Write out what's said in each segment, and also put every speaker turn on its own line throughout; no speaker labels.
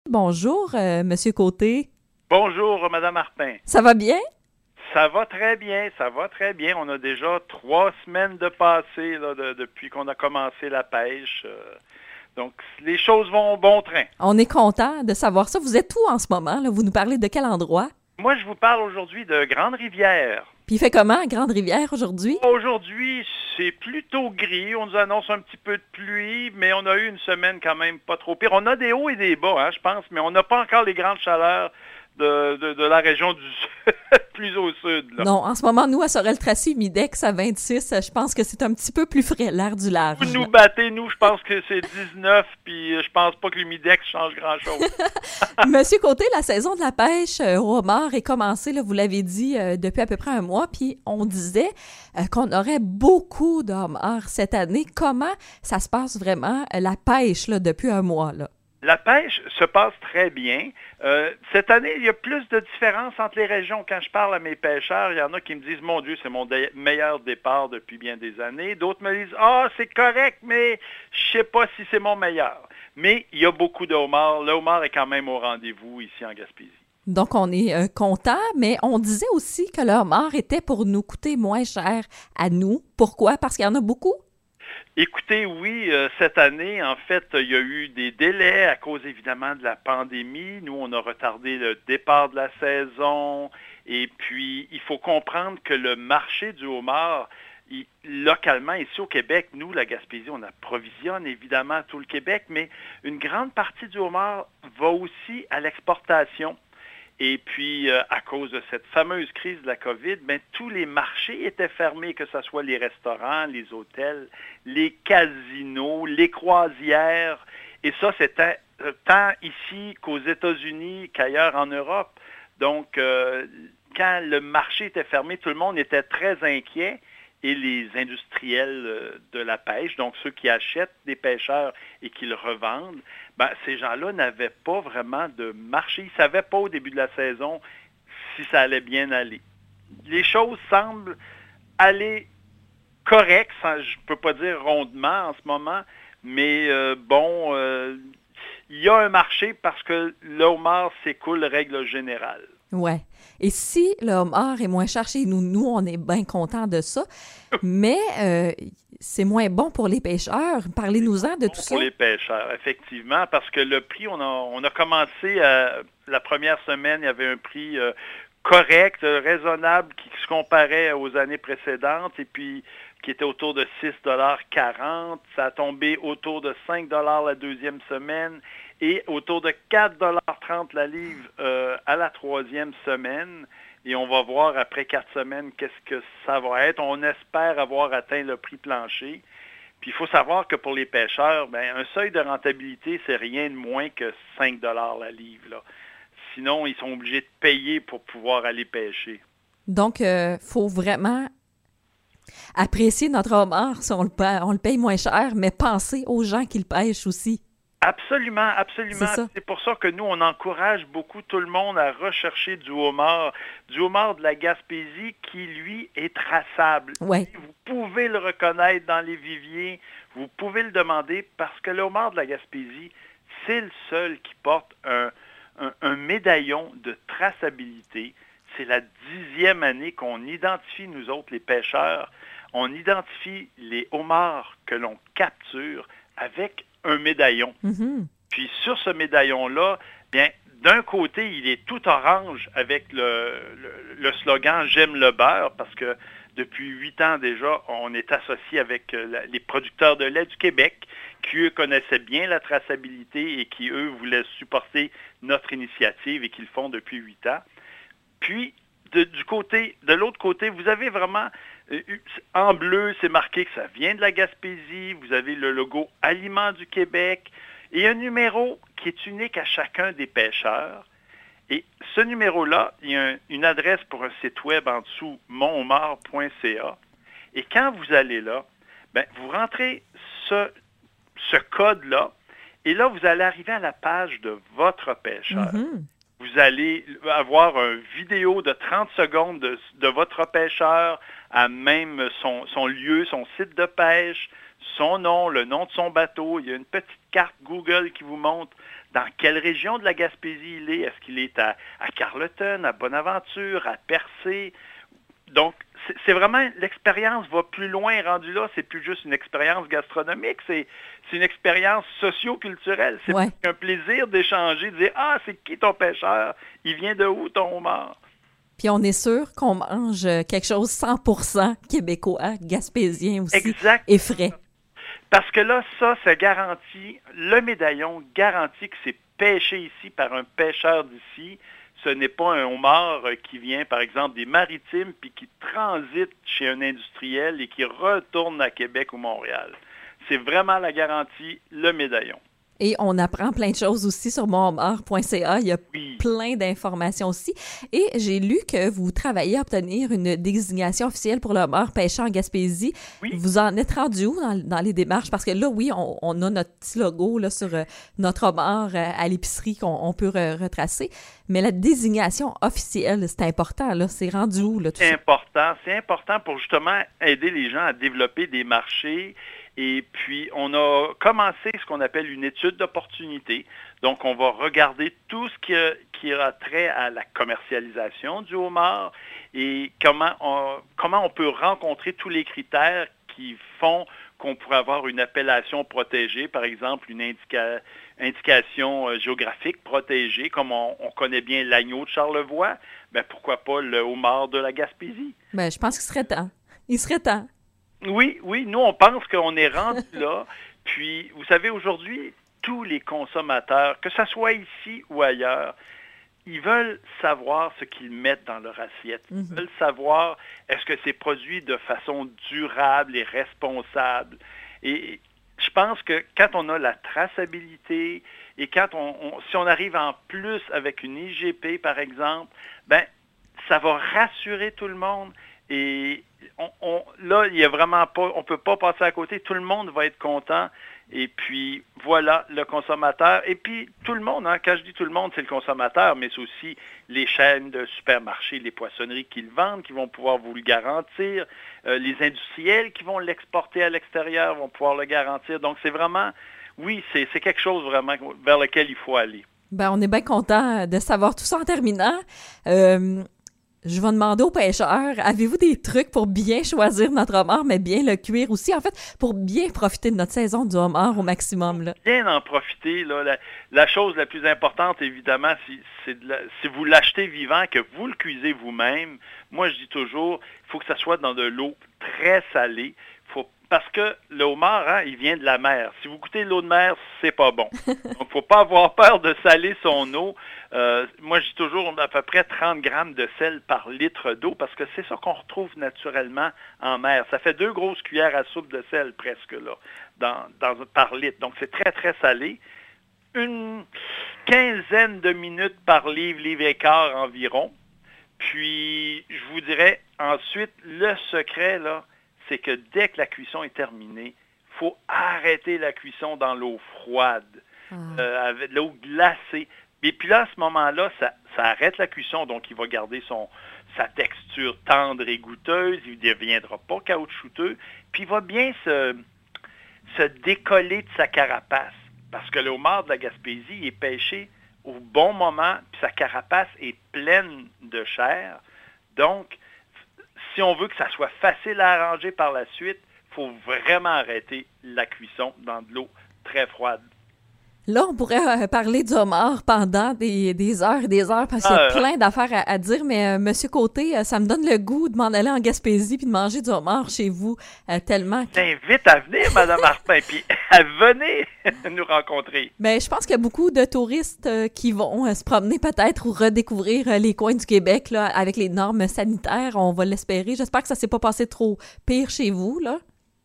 Bonjour, Monsieur Côté.
Bonjour, Madame Martin.
Ça va bien?
Ça va très bien, ça va très bien. On a déjà 3 semaines de passé là, depuis qu'on a commencé la pêche. Donc, les choses vont au bon train.
On est content de savoir ça. Vous êtes où en ce moment, là? Vous nous parlez de quel endroit?
Moi, je vous parle aujourd'hui de Grande-Rivière.
Puis il fait comment à Grande-Rivière aujourd'hui?
Aujourd'hui, c'est plutôt gris. On nous annonce un petit peu de pluie, mais on a eu une semaine quand même pas trop pire. On a des hauts et des bas, je pense, mais on n'a pas encore les grandes chaleurs de la région du plus au sud. Là.
Non, en ce moment, nous, à Sorel-Tracy, Midex à 26, je pense que c'est un petit peu plus frais, l'air du large.
Vous nous battez, nous, je pense que c'est 19, puis je pense pas que le Midex change grand-chose.
Monsieur Côté, la saison de la pêche au homard est commencée, là, vous l'avez dit, depuis à peu près un mois, puis on disait qu'on aurait beaucoup de homards cette année. Comment ça se passe vraiment, la pêche, là, depuis un mois, là?
La pêche se passe très bien. Cette année, il y a plus de différence entre les régions. Quand je parle à mes pêcheurs, il y en a qui me disent « Mon Dieu, c'est mon meilleur départ depuis bien des années. » D'autres me disent « Ah, c'est correct, mais je sais pas si c'est mon meilleur. » Mais il y a beaucoup de homards. Le homard est quand même au rendez-vous ici en Gaspésie.
Donc, on est content, mais on disait aussi que le homard était pour nous coûter moins cher à nous. Pourquoi? Parce qu'il y en a beaucoup?
Écoutez, oui, cette année, en fait, il y a eu des délais à cause évidemment de la pandémie. Nous, on a retardé le départ de la saison. Et puis, il faut comprendre que le marché du homard, localement, ici au Québec, nous, la Gaspésie, on approvisionne évidemment tout le Québec, mais une grande partie du homard va aussi à l'exportation. Et puis, à cause de cette fameuse crise de la COVID, tous les marchés étaient fermés, que ce soit les restaurants, les hôtels, les casinos, les croisières. Et ça, c'était tant ici qu'aux États-Unis qu'ailleurs en Europe. Donc, quand le marché était fermé, tout le monde était très inquiet. Et les industriels de la pêche, donc ceux qui achètent des pêcheurs et qui le revendent, ces gens-là n'avaient pas vraiment de marché. Ils ne savaient pas au début de la saison si ça allait bien aller. Les choses semblent aller correctes, je ne peux pas dire rondement en ce moment, mais il y a un marché parce que le homard s'écoule règle générale.
Ouais. Et si le homard est moins cher chez nous, on est bien contents de ça, mais c'est moins bon pour les pêcheurs. Parlez-nous-en de tout ça.
Pour les pêcheurs, effectivement, parce que le prix, on a commencé la première semaine, il y avait un prix correct, raisonnable, qui se comparait aux années précédentes, et puis qui était autour de 6,40 $. Ça a tombé autour de 5 $ la deuxième semaine et autour de 4,30 $ la livre à la troisième semaine. Et on va voir après 4 semaines qu'est-ce que ça va être. On espère avoir atteint le prix plancher. Puis il faut savoir que pour les pêcheurs, un seuil de rentabilité, c'est rien de moins que 5 $ la livre, là. Sinon, ils sont obligés de payer pour pouvoir aller pêcher.
Donc, faut vraiment apprécier notre homard si on le paye moins cher, mais penser aux gens qui le pêchent aussi.
Absolument, absolument. C'est pour ça que nous, on encourage beaucoup tout le monde à rechercher du homard de la Gaspésie qui, lui, est traçable.
Ouais.
Vous pouvez le reconnaître dans les viviers, vous pouvez le demander parce que le homard de la Gaspésie, c'est le seul qui porte un médaillon de traçabilité. C'est la 10e année qu'on identifie, nous autres, les pêcheurs, on identifie les homards que l'on capture avec un médaillon.
Mm-hmm.
Puis sur ce médaillon-là, d'un côté, il est tout orange avec le slogan « J'aime le beurre » parce que depuis 8 ans déjà, on est associé avec les producteurs de lait du Québec qui, eux, connaissaient bien la traçabilité et qui, eux, voulaient supporter notre initiative et qui le font depuis 8 ans. Puis, de l'autre côté, vous avez vraiment, en bleu, c'est marqué que ça vient de la Gaspésie. Vous avez le logo Aliments du Québec et un numéro qui est unique à chacun des pêcheurs. Et ce numéro-là, il y a une adresse pour un site web en dessous, monthomard.ca. Et quand vous allez là, vous rentrez ce code-là et là, vous allez arriver à la page de votre pêcheur.
Mm-hmm.
Vous allez avoir une vidéo de 30 secondes de votre pêcheur à même son lieu, son site de pêche, son nom, le nom de son bateau. Il y a une petite carte Google qui vous montre dans quelle région de la Gaspésie il est. Est-ce qu'il est à Carleton, à Bonaventure, à Percé? Donc, c'est vraiment, l'expérience va plus loin, rendu là, c'est plus juste une expérience gastronomique, c'est une expérience socio-culturelle. C'est un plaisir d'échanger, de dire, ah, c'est qui ton pêcheur? Il vient de où ton homard?
Puis on est sûr qu'on mange quelque chose 100% québécois, gaspésien aussi, exact. Et frais.
Parce que là, ça garantit, le médaillon garantit que c'est pêché ici par un pêcheur d'ici. Ce n'est pas un homard qui vient, par exemple, des Maritimes, puis qui transite chez un industriel et qui retourne à Québec ou Montréal. C'est vraiment la garantie, le médaillon.
Et on apprend plein de choses aussi sur monhomard.ca. Il y a plein d'informations aussi. Et j'ai lu que vous travaillez à obtenir une désignation officielle pour le homard pêché en Gaspésie. Oui. Vous en êtes rendu où dans les démarches? Parce que là, oui, on a notre petit logo là, sur notre homard à l'épicerie qu'on peut retracer. Mais la désignation officielle, c'est important. Là. C'est rendu où? Là, tout
c'est important. C'est important pour justement aider les gens à développer des marchés. Et puis, on a commencé ce qu'on appelle une étude d'opportunité. Donc, on va regarder tout ce qui a trait à la commercialisation du homard et comment on peut rencontrer tous les critères qui font qu'on pourrait avoir une appellation protégée, par exemple une indication géographique protégée, comme on connaît bien l'agneau de Charlevoix, ben pourquoi pas le homard de la Gaspésie?
Ben, je pense qu'il serait temps. Il serait temps.
Oui, nous, on pense qu'on est rendu là. Puis, vous savez, aujourd'hui, tous les consommateurs, que ce soit ici ou ailleurs, ils veulent savoir ce qu'ils mettent dans leur assiette. Ils veulent savoir est-ce que c'est produit de façon durable et responsable. Et je pense que quand on a la traçabilité et quand si on arrive en plus avec une IGP, par exemple, ben ça va rassurer tout le monde. Et là, il y a vraiment pas, on peut pas passer à côté. Tout le monde va être content. Et puis, voilà, le consommateur. Et puis, tout le monde, quand je dis tout le monde, c'est le consommateur, mais c'est aussi les chaînes de supermarchés, les poissonneries qui le vendent, qui vont pouvoir vous le garantir. Les industriels qui vont l'exporter à l'extérieur vont pouvoir le garantir. Donc, c'est vraiment, oui, c'est quelque chose vraiment vers lequel il faut aller.
Ben, on est bien content de savoir tout ça en terminant. Je vais demander aux pêcheurs, avez-vous des trucs pour bien choisir notre homard, mais bien le cuire aussi, en fait, pour bien profiter de notre saison du homard au maximum? Là.
Bien en profiter. Là, la chose la plus importante, évidemment, si vous l'achetez vivant, que vous le cuisez vous-même, moi je dis toujours, il faut que ça soit dans de l'eau très salée. Parce que le homard, il vient de la mer. Si vous goûtez l'eau de mer, c'est pas bon. Donc, il ne faut pas avoir peur de saler son eau. Moi, je dis toujours à peu près 30 grammes de sel par litre d'eau parce que c'est ça qu'on retrouve naturellement en mer. Ça fait 2 grosses cuillères à soupe de sel presque là, par litre. Donc, c'est très, très salé. Une quinzaine de minutes par livre et quart environ. Puis, je vous dirais, ensuite, le secret, là, c'est que dès que la cuisson est terminée, il faut arrêter la cuisson dans l'eau froide, avec de l'eau glacée. Et puis là, à ce moment-là, ça arrête la cuisson, donc il va garder sa texture tendre et goûteuse, il ne deviendra pas caoutchouteux, puis il va bien se décoller de sa carapace, parce que le homard de la Gaspésie est pêché au bon moment, puis sa carapace est pleine de chair. Donc, si on veut que ça soit facile à arranger par la suite, il faut vraiment arrêter la cuisson dans de l'eau très froide.
Là, on pourrait parler du homard pendant des heures et des heures parce qu'il y a plein d'affaires à dire, mais M. Côté, ça me donne le goût de m'en aller en Gaspésie puis de manger du homard chez vous tellement.
T'invite à venir, Mme Martin, puis venez nous rencontrer.
Ben, je pense qu'il y a beaucoup de touristes qui vont se promener peut-être ou redécouvrir les coins du Québec là, avec les normes sanitaires. On va l'espérer. J'espère que ça ne s'est pas passé trop pire chez vous, là.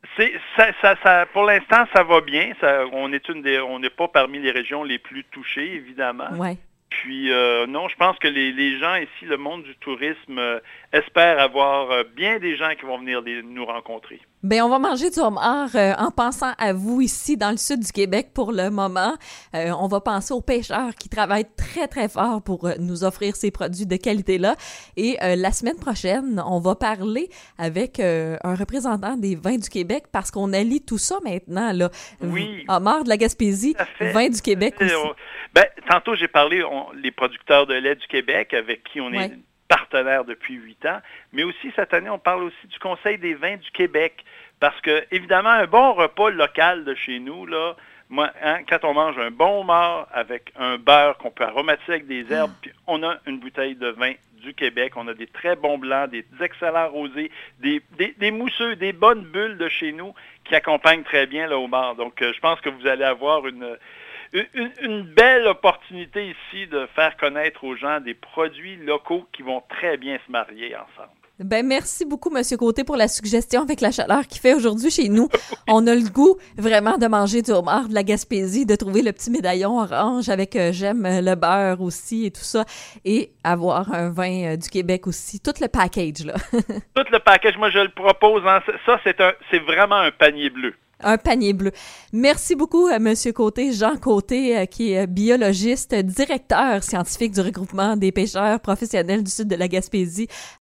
Pour l'instant, ça va bien. On n'est pas parmi les régions les plus touchées, évidemment.
Ouais.
Puis, non, je pense que les gens ici, le monde du tourisme, espèrent avoir bien des gens qui vont venir nous rencontrer.
Ben, on va manger du homard en pensant à vous ici dans le sud du Québec pour le moment. On va penser aux pêcheurs qui travaillent très, très fort pour nous offrir ces produits de qualité-là. Et la semaine prochaine, on va parler avec un représentant des vins du Québec parce qu'on allie tout ça maintenant, là.
Oui.
Homard de la Gaspésie, vins du Québec aussi.
Ben, tantôt, j'ai parlé les producteurs de lait du Québec avec qui on est partenaire depuis 8 ans, mais aussi cette année, on parle aussi du Conseil des vins du Québec. Parce que, évidemment, un bon repas local de chez nous, là, moi, quand on mange un bon homard avec un beurre qu'on peut aromatiser avec des herbes, puis on a une bouteille de vin du Québec, on a des très bons blancs, des excellents rosés, des mousseux, des bonnes bulles de chez nous qui accompagnent très bien le homard. Donc, je pense que vous allez avoir une belle opportunité ici de faire connaître aux gens des produits locaux qui vont très bien se marier ensemble.
Ben, merci beaucoup, Monsieur Côté, pour la suggestion avec la chaleur qu'il fait aujourd'hui chez nous. On a le goût vraiment de manger du homard de la Gaspésie, de trouver le petit médaillon orange avec j'aime le beurre aussi et tout ça, et avoir un vin du Québec aussi. Tout le package, là. Tout
le package, moi, je le propose. Hein. Ça, c'est vraiment un panier bleu.
Un panier bleu. Merci beaucoup, Monsieur Côté, Jean Côté, qui est biologiste, directeur scientifique du regroupement des pêcheurs professionnels du sud de la Gaspésie.